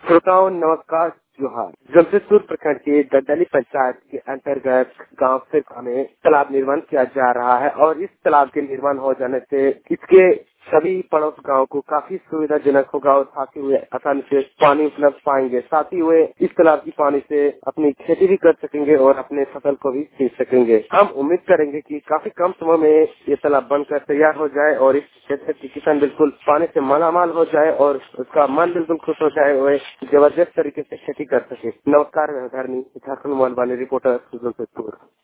श्रोताओं नमस्कार, जोहार। जमशेदपुर प्रखंड के ददली पंचायत के अंतर्गत गांव सिरका में तालाब निर्माण किया जा रहा है और इस तालाब के निर्माण हो जाने से इसके सभी पड़ोस गांव को काफी सुविधाजनक होगा और साथ ही वे आसानी से पानी उपलब्ध पाएंगे। साथ ही वे इस तालाब की पानी से अपनी खेती भी कर सकेंगे और अपने फसल को भी सींच सकेंगे। हम उम्मीद करेंगे कि काफी कम समय में ये तालाब बनकर तैयार हो जाए और इस क्षेत्र की किसान बिल्कुल पानी से मालामाल हो जाए और उसका मन बिल्कुल खुश हो जाए, वे जबरदस्त तरीके से खेती कर सके। नमस्कार, धरनी झारखंड वाली रिपोर्टर जमशेदपुर।